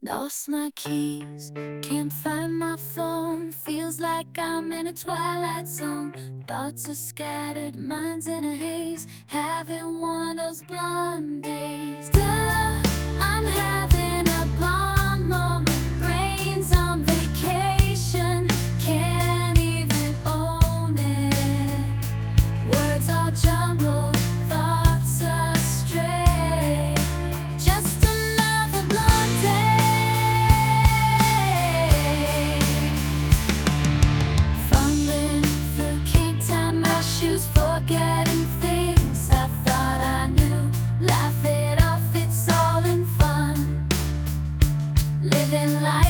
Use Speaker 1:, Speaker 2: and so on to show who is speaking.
Speaker 1: Lost my keys, can't find my phone. Feels like I'm in a twilight zone. Thoughts are scattered, minds in a haze. Having one of those blonde days. Duh, I'm having a blonde moment. Brains on vacation, can't even own it. Words all jumbled, thoughts astray. Just another blonde day. Fumbling through can't tie my shoes, forgetting things I thought I knew. Laugh it off, it's all in fun. Living life